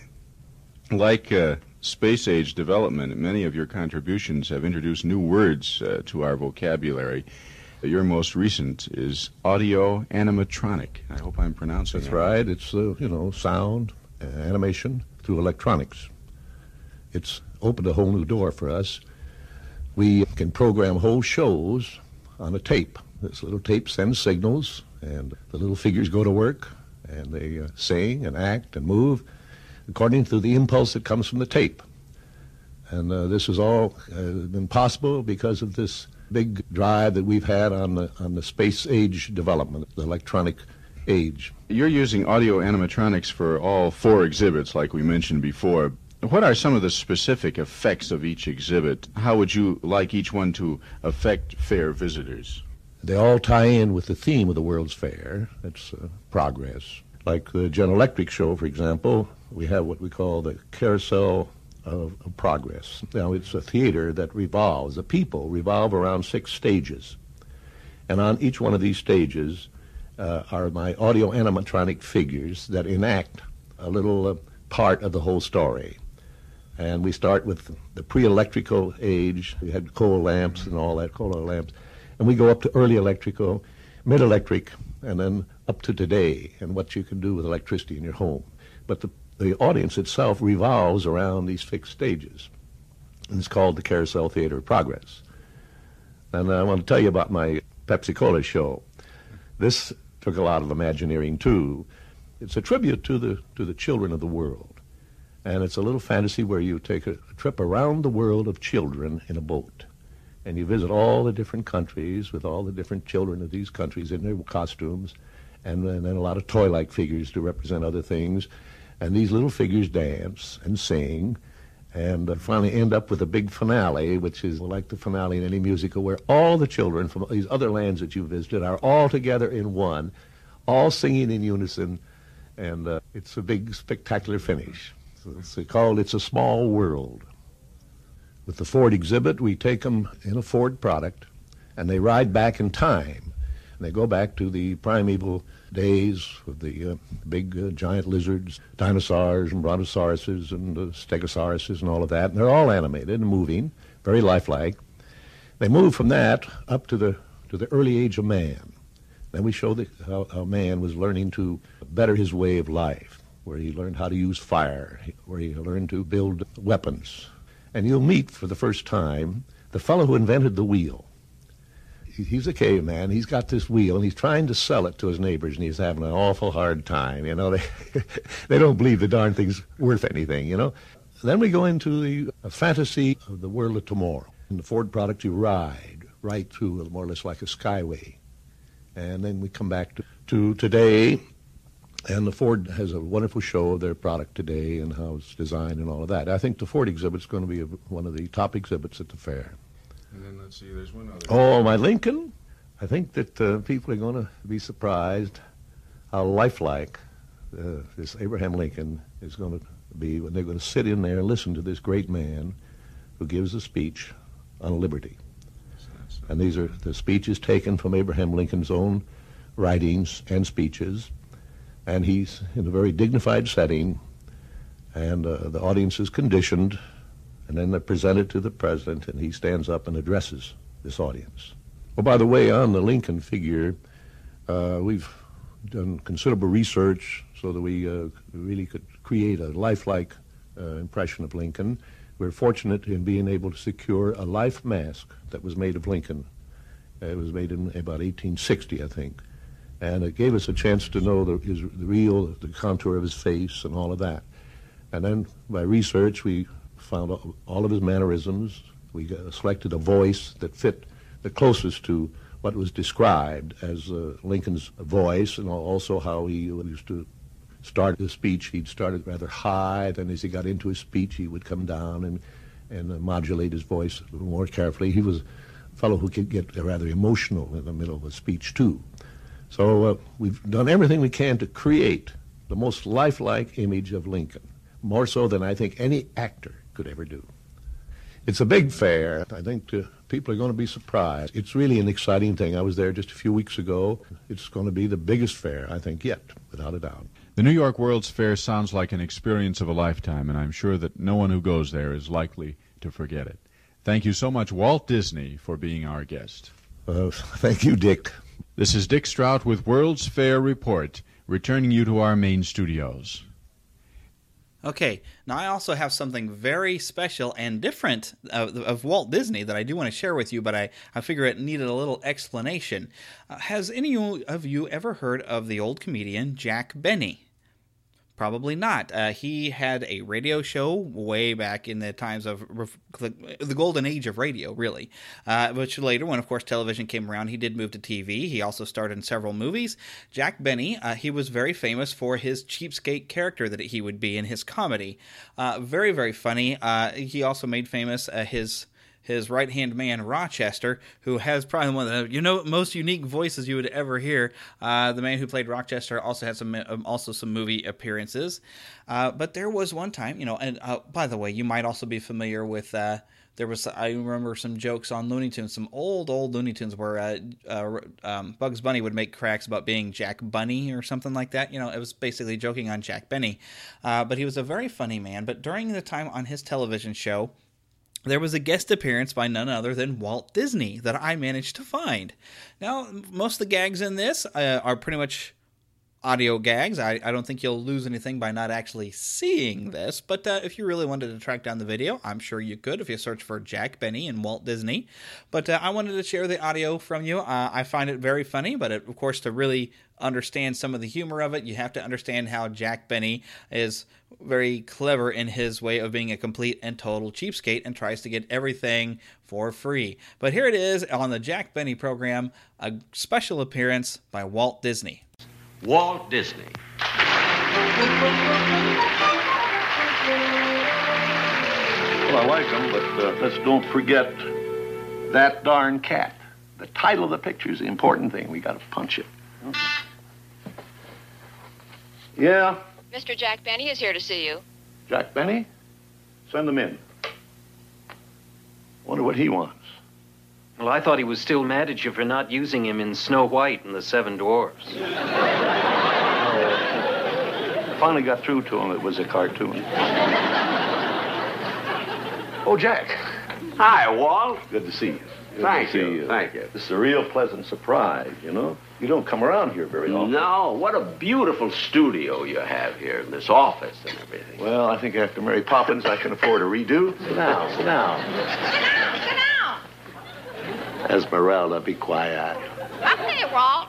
Like uh, space-age development, many of your contributions have introduced new words uh, to our vocabulary. Your most recent is audio animatronic. I hope I'm pronouncing That's that right. It's, uh, you know, sound, uh, animation through electronics. It's opened a whole new door for us. We can program whole shows on a tape. This little tape sends signals, and the little figures go to work, and they uh, sing and act and move according to the impulse that comes from the tape. And uh, this has all uh, been possible because of this big drive that we've had on the on the space age development, the electronic age. You're using audio animatronics for all four exhibits, like we mentioned before. What are some of the specific effects of each exhibit? How would you like each one to affect fair visitors? They all tie in with the theme of the World's Fair. It's uh, progress. Like the General Electric show, for example, we have what we call the Carousel of, of Progress. Now, it's a theater that revolves. The people revolve around six stages. And on each one of these stages uh, are my audio animatronic figures that enact a little uh, part of the whole story. And we start with the pre-electrical age. We had coal lamps and all that, coal oil lamps. And we go up to early electrical, mid-electric, and then up to today and what you can do with electricity in your home. But the, the audience itself revolves around these fixed stages. And it's called the Carousel Theater of Progress. And I want to tell you about my Pepsi-Cola show. This took a lot of Imagineering, too. It's a tribute to the, to the children of the world. And it's a little fantasy where you take a, a trip around the world of children in a boat. And you visit all the different countries with all the different children of these countries in their costumes, and, and then a lot of toy-like figures to represent other things. And these little figures dance and sing, and uh, finally end up with a big finale, which is like the finale in any musical, where all the children from these other lands that you visited are all together in one, all singing in unison, and uh, it's a big, spectacular finish. So it's called It's a Small World. With the Ford exhibit, we take them in a Ford product, and they ride back in time. And they go back to the primeval days with the uh, big uh, giant lizards, dinosaurs and brontosauruses and uh, stegosauruses and all of that. And they're all animated and moving, very lifelike. They move from that up to the to the early age of man. Then we show the, how, how man was learning to better his way of life, where he learned how to use fire, where he learned to build weapons. And you'll meet for the first time the fellow who invented the wheel. He's a caveman. He's got this wheel, and he's trying to sell it to his neighbors, and he's having an awful hard time. You know, they they don't believe the darn thing's worth anything, you know. Then we go into the uh, fantasy of the world of tomorrow. In the Ford product, you ride right through more or less like a skyway. And then we come back to, to today, and the Ford has a wonderful show of their product today and how it's designed and all of that. I think the Ford exhibit is going to be a, one of the top exhibits at the fair. And then let's see, there's one other. Oh, my Lincoln. I think that uh, people are going to be surprised how lifelike uh, this Abraham Lincoln is going to be when they're going to sit in there and listen to this great man who gives a speech on liberty. And these are the speeches taken from Abraham Lincoln's own writings and speeches. And he's in a very dignified setting, and uh, the audience is conditioned. And then they're presented to the president, and he stands up and addresses this audience. Well, by the way, on the Lincoln figure, uh, we've done considerable research so that we uh, really could create a lifelike uh, impression of Lincoln. We're fortunate in being able to secure a life mask that was made of Lincoln. Uh, it was made in about eighteen sixty, I think. And it gave us a chance to know the, his, the real, the contour of his face and all of that. And then by research, we found all of his mannerisms. We got, selected a voice that fit the closest to what was described as uh, Lincoln's voice, and also how he used to start his speech. He'd started rather high, then as he got into his speech, he would come down and, and uh, modulate his voice a little more carefully. He was a fellow who could get rather emotional in the middle of a speech, too. So uh, we've done everything we can to create the most lifelike image of Lincoln, more so than I think any actor could ever do. It's a big fair. I think uh, people are going to be surprised. It's really an exciting thing. I was there just a few weeks ago. It's going to be the biggest fair, I think, yet, without a doubt. The New York World's Fair sounds like an experience of a lifetime, and I'm sure that no one who goes there is likely to forget it. Thank you so much, Walt Disney, for being our guest. Uh, thank you, Dick. This is Dick Strout with World's Fair Report, returning you to our main studios. Okay, now I also have something very special and different of, of Walt Disney that I do want to share with you, but I, I figure it needed a little explanation. Uh, has any of you ever heard of the old comedian Jack Benny? Probably not. Uh, he had a radio show way back in the times of the, the golden age of radio, really. Uh, which later, when of course television came around, he did move to T V. He also starred in several movies. Jack Benny, uh, he was very famous for his cheapskate character that he would be in his comedy. Uh, very, very funny. Uh, he also made famous uh, his... his right-hand man, Rochester, who has probably one of the you know most unique voices you would ever hear. Uh, the man who played Rochester also had some um, also some movie appearances. Uh, but there was one time, you know, and uh, by the way, you might also be familiar with uh, there was, I remember some jokes on Looney Tunes, some old, old Looney Tunes where uh, uh, um, Bugs Bunny would make cracks about being Jack Bunny or something like that. You know, it was basically joking on Jack Benny. Uh, but he was a very funny man. But during the time on his television show, there was a guest appearance by none other than Walt Disney that I managed to find. Now, most of the gags in this uh, are pretty much audio gags. I, I don't think you'll lose anything by not actually seeing this, but uh, if you really wanted to track down the video, I'm sure you could if you search for Jack Benny and Walt Disney. But uh, I wanted to share the audio from you. Uh, I find it very funny, but it, of course, to really understand some of the humor of it, you have to understand how Jack Benny is very clever in his way of being a complete and total cheapskate and tries to get everything for free. But here it is on the Jack Benny program, a special appearance by Walt Disney. Walt Disney. Well, I like them, but uh, let's don't forget that darn cat. The title of the picture is the important thing. We got to punch it. Yeah, Mister Jack Benny is here to see you. Jack Benny? Send him in. Wonder what he wants. Well, I thought he was still mad at you for not using him in Snow White and the Seven Dwarfs. Oh, finally got through to him. It was a cartoon. Oh, Jack. Hi, Walt. Good to see you. Good Thank to you. see you. Thank you. This is a real pleasant surprise, you know? You don't come around here very often. No, what a beautiful studio you have here in this office and everything. Well, I think after Mary Poppins, I can afford a redo. Sit down, sit down. Esmeralda, be quiet. Okay, Walt.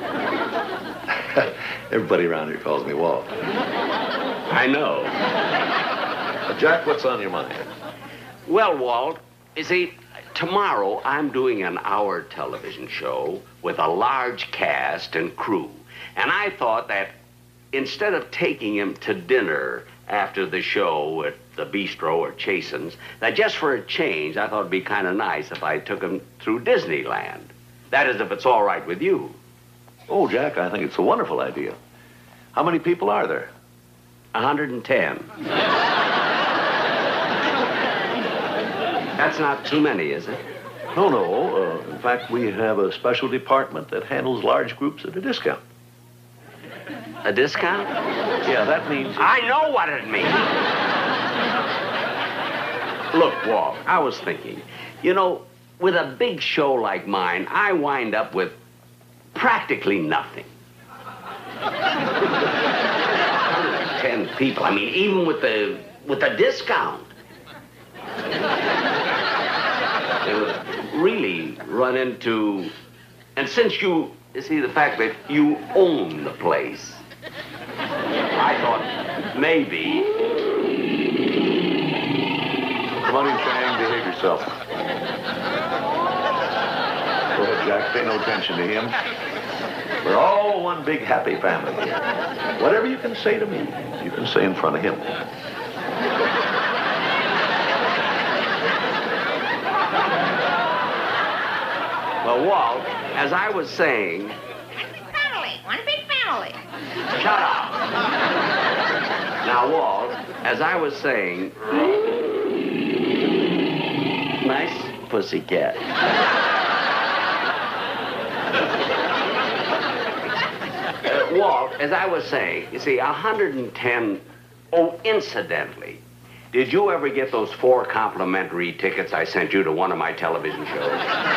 Everybody around here calls me Walt. I know. Uh, Jack, what's on your mind? Well, Walt, you see, tomorrow I'm doing an hour television show with a large cast and crew. And I thought that instead of taking him to dinner after the show at the Bistro or Chasen's, that just for a change, I thought it'd be kind of nice if I took him through Disneyland. That is, if it's all right with you. Oh, Jack, I think it's a wonderful idea. How many people are there? one hundred ten. That's not too many, is it? No, no. Uh, in fact, we have a special department that handles large groups at a discount. A discount? Yeah, that means... I know what it means. Look, Walt, I was thinking, you know, with a big show like mine, I wind up with practically nothing. Ten people. I mean, even with the with the discount. They would really run into... And since you, you see, the fact that you own the place, I thought maybe... Come on in, Chang, behave yourself. Go ahead, Jack, pay no attention to him. We're all one big happy family here. Whatever you can say to me, you can say in front of him. Well, Walt, as I was saying... Family. One big family. Shut up. Now, Walt, as I was saying... Nice pussycat. uh, Walt, as I was saying, you see, one hundred ten... Oh, incidentally, did you ever get those four complimentary tickets I sent you to one of my television shows?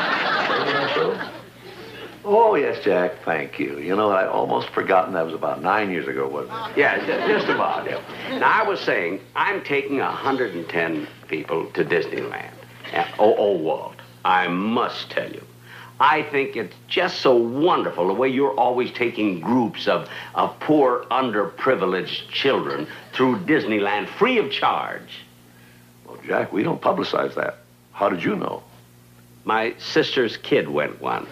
Oh, yes, Jack, thank you. You know, I'd almost forgotten that was about nine years ago, wasn't it? Yeah, just about, yeah. Now, I was saying, I'm taking one hundred ten people to Disneyland. And, oh, oh, Walt, I must tell you, I think it's just so wonderful the way you're always taking groups of, of poor, underprivileged children through Disneyland free of charge. Well, Jack, we don't publicize that. How did you know? My sister's kid went once.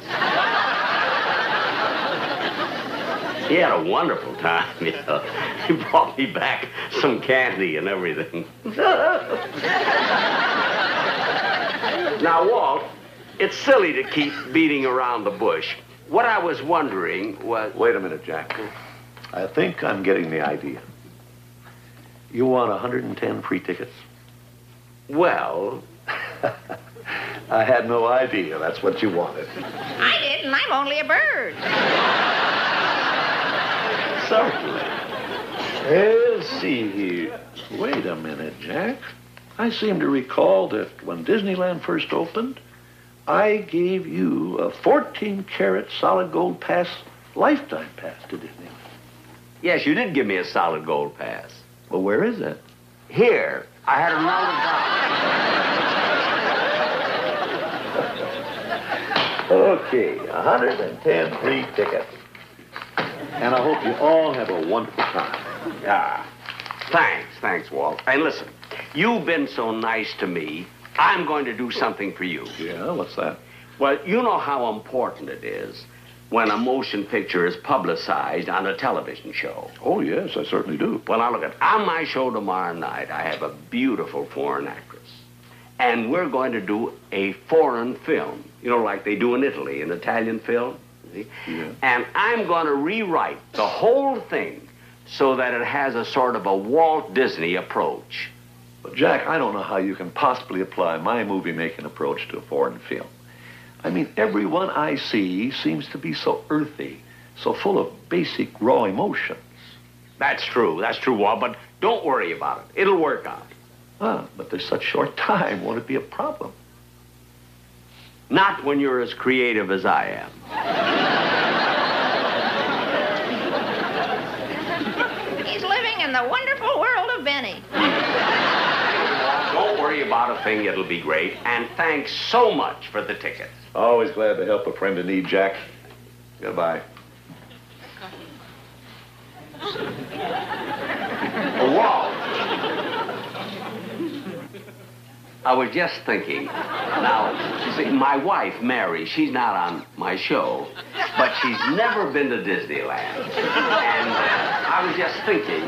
He had a wonderful time, you know. He brought me back some candy and everything. Now, Walt, it's silly to keep beating around the bush. What I was wondering was... Wait a minute, Jack. I think I'm getting the idea. You want one hundred ten free tickets? Well... I had no idea that's what you wanted. I didn't. I'm only a bird. Certainly. Well, see here. Wait a minute, Jack. I seem to recall that when Disneyland first opened, I gave you a fourteen karat solid gold pass, lifetime pass to Disneyland. Yes, you did give me a solid gold pass. Well, where is it? Here. I had it noted down. Okay, one hundred ten free tickets. And I hope you all have a wonderful time. Yeah. Thanks, thanks, Walt. And listen, you've been so nice to me, I'm going to do something for you. Yeah, what's that? Well, you know how important it is when a motion picture is publicized on a television show. Oh, yes, I certainly do. Well, now look at, on my show tomorrow night, I have a beautiful foreign actress. And we're going to do a foreign film, you know, like they do in Italy, an Italian film. See? Yeah. And I'm going to rewrite the whole thing so that it has a sort of a Walt Disney approach. But, Jack, I don't know how you can possibly apply my movie-making approach to a foreign film. I mean, everyone I see seems to be so earthy, so full of basic, raw emotions. That's true. That's true, Walt, but don't worry about it. It'll work out. Ah, but there's such short time. Won't it be a problem? Not when you're as creative as I am. He's living in the wonderful world of Benny. Don't worry about a thing. It'll be great. And thanks so much for the tickets. Always glad to help a friend in need, Jack. Goodbye. Walt. I was just thinking. Now, you see, my wife, Mary, she's not on my show, but she's never been to Disneyland. And uh, I was just thinking.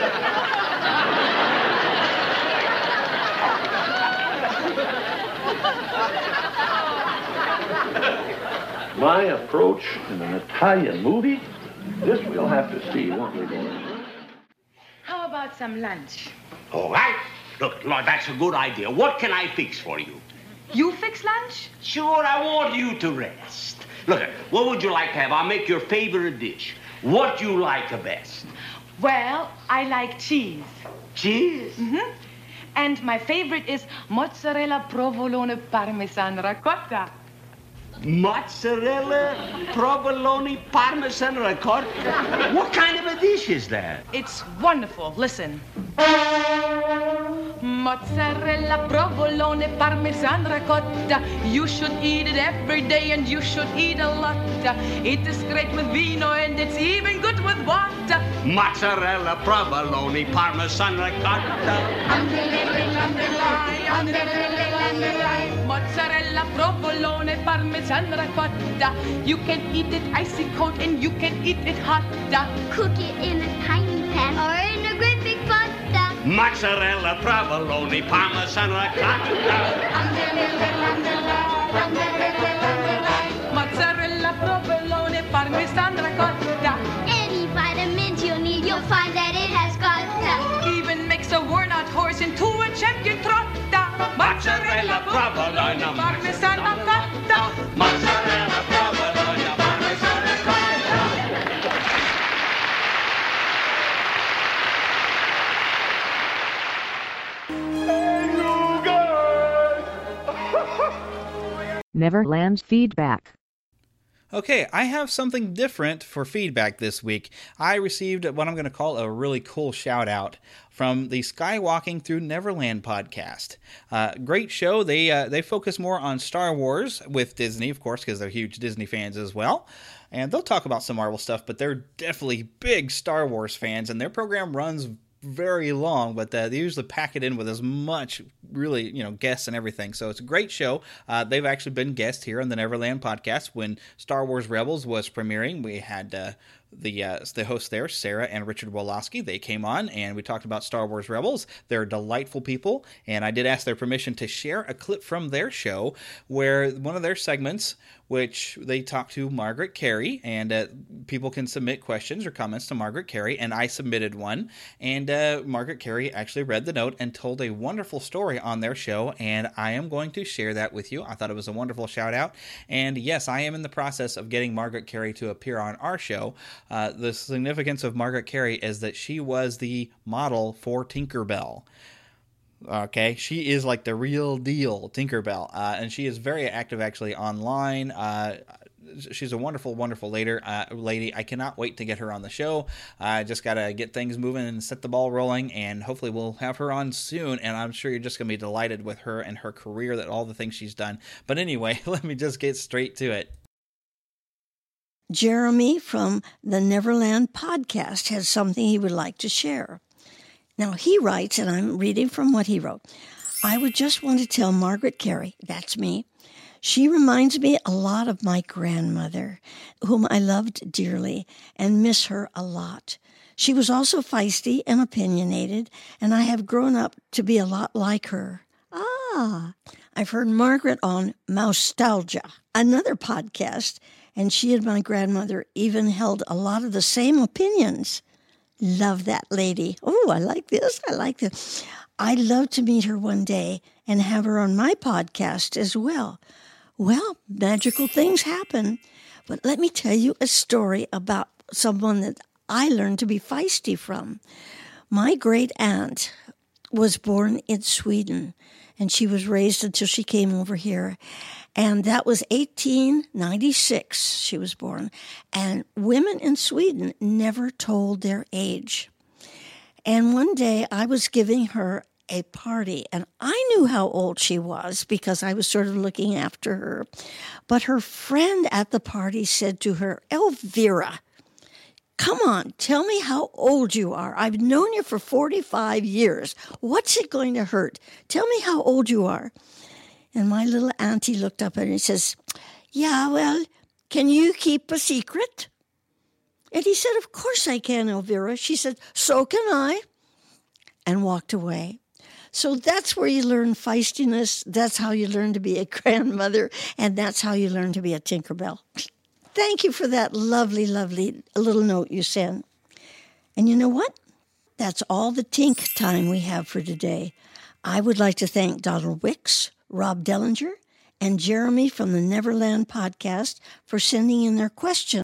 My approach in an Italian movie? This we'll have to see, won't we, boys? How about some lunch? All right. Look, Lloyd, that's a good idea. What can I fix for you? You fix lunch? Sure, I want you to rest. Look, what would you like to have? I'll make your favorite dish. What you like the best? Well, I like cheese. Cheese? Mm-hmm. And my favorite is mozzarella provolone parmesan ricotta. Mozzarella, provolone, parmesan ricotta? What kind of a dish is that? It's wonderful. Listen. Mozzarella, provolone, parmesan ricotta. You should eat it every day and you should eat a lot. It is great with vino and it's even good with water. Mozzarella, provolone, parmesan ricotta. Underline, underline, underline, underline. Mozzarella, provolone, parmesan ricotta. You can eat it icy cold and you can eat it hot. Cook it in a tiny pan or in a great big pot. Mozzarella, provolone, parmesan ricotta. Mozzarella, provolone, parmesan ricotta. Any vitamins you need, you'll find that it has got. Even makes a worn-out horse into a champion trotter. Mozzarella, provolone, parmesan ricotta. Mozzarella, provolone, parmesan ricotta. Neverland feedback. Okay, I have something different for feedback this week. I received what I'm going to call a really cool shout out from the Skywalking Through Neverland podcast. Uh, great show. They uh, they focus more on Star Wars with Disney, of course, because they're huge Disney fans as well. And they'll talk about some Marvel stuff, but they're definitely big Star Wars fans, and their program runs very long, but uh, they usually pack it in with as much, really, you know, guests and everything. So it's a great show. Uh, they've actually been guests here on the Neverland podcast when Star Wars Rebels was premiering. We had uh, the uh, the hosts there, Sarah and Richard Woloski. They came on and we talked about Star Wars Rebels. They're delightful people, and I did ask their permission to share a clip from their show where one of their segments, which they talked to Margaret Carey, and uh, people can submit questions or comments to Margaret Carey, and I submitted one, and uh, Margaret Carey actually read the note and told a wonderful story on their show, and I am going to share that with you. I thought it was a wonderful shout out, and yes, I am in the process of getting Margaret Carey to appear on our show. Uh, the significance of Margaret Carey is that she was the model for Tinkerbell. Okay, she is like the real deal Tinkerbell, uh, and she is very active actually online. Uh, she's a wonderful, wonderful later, uh, lady. I cannot wait to get her on the show. I uh, just got to get things moving and set the ball rolling, and hopefully we'll have her on soon, and I'm sure you're just going to be delighted with her and her career, that all the things she's done. But anyway, let me just get straight to it. Jeremy from the Neverland podcast has something he would like to share. Now, he writes, and I'm reading from what he wrote, I would just want to tell Margaret Carey, that's me, she reminds me a lot of my grandmother, whom I loved dearly and miss her a lot. She was also feisty and opinionated, and I have grown up to be a lot like her. Ah, I've heard Margaret on Mousetalgia, another podcast, and she and my grandmother even held a lot of the same opinions. Love that lady. Oh, I like this. I like this. I'd love to meet her one day and have her on my podcast as well. Well, magical things happen. But let me tell you a story about someone that I learned to be feisty from. My great aunt was born in Sweden, and she was raised until she came over here. And that was eighteen ninety-six, she was born. And women in Sweden never told their age. And one day I was giving her a party, and I knew how old she was because I was sort of looking after her. But her friend at the party said to her, Elvira, come on, tell me how old you are. I've known you for forty-five years. What's it going to hurt? Tell me how old you are. And my little auntie looked up at her and says, yeah, well, can you keep a secret? And he said, of course I can, Elvira. She said, so can I, and walked away. So that's where you learn feistiness. That's how you learn to be a grandmother, and that's how you learn to be a Tinkerbell. Thank you for that lovely, lovely little note you sent. And you know what? That's all the Tink time we have for today. I would like to thank Donald Wicks, Rob Dellinger, and Jeremy from the Neverland podcast for sending in their questions.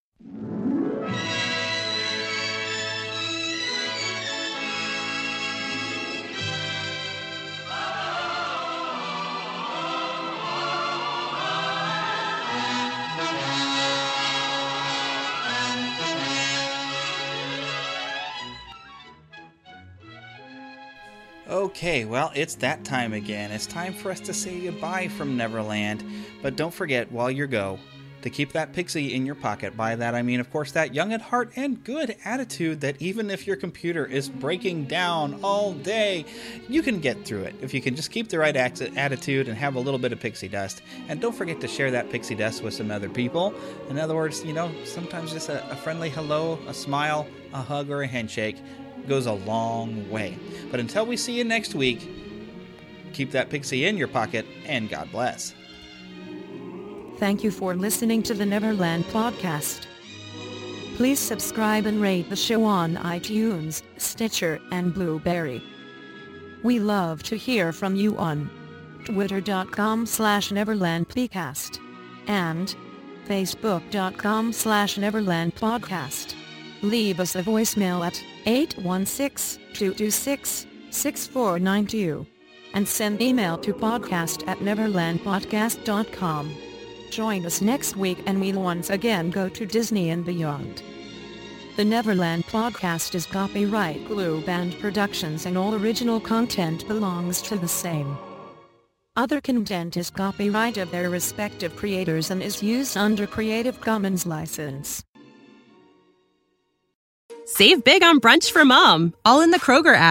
Okay, well, it's that time again. It's time for us to say goodbye from Neverland. But don't forget, while you go, to keep that pixie in your pocket. By that I mean, of course, that young at heart and good attitude that even if your computer is breaking down all day, you can get through it. If you can just keep the right attitude and have a little bit of pixie dust. And don't forget to share that pixie dust with some other people. In other words, you know, sometimes just a, a friendly hello, a smile, a hug, or a handshake goes a long way. But until we see you next week, keep that pixie in your pocket, and God bless. Thank you for listening to the Neverland Podcast. Please subscribe and rate the show on iTunes, Stitcher, and Blueberry. We love to hear from you on twitter.com slash neverlandpcast and facebook.com slash neverlandpodcast. Leave us a voicemail at eight one six, two two six, six four nine two and send email to podcast at neverlandpodcast dot com. Join us next week and we'll once again go to Disney and beyond. The Neverland Podcast is copyright Glue Band Productions and all original content belongs to the same. Other content is copyright of their respective creators and is used under Creative Commons license. Save big on brunch for mom, all in the Kroger app.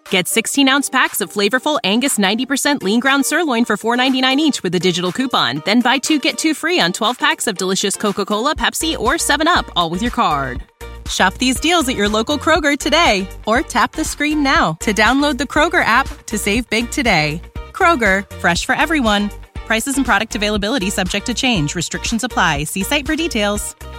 Get sixteen-ounce packs of flavorful Angus ninety percent lean ground sirloin for four ninety-nine each with a digital coupon. Then buy two, get two free on twelve packs of delicious Coca-Cola, Pepsi, or seven up, all with your card. Shop these deals at your local Kroger today, or tap the screen now to download the Kroger app to save big today. Kroger, fresh for everyone. Prices and product availability subject to change. Restrictions apply. See site for details.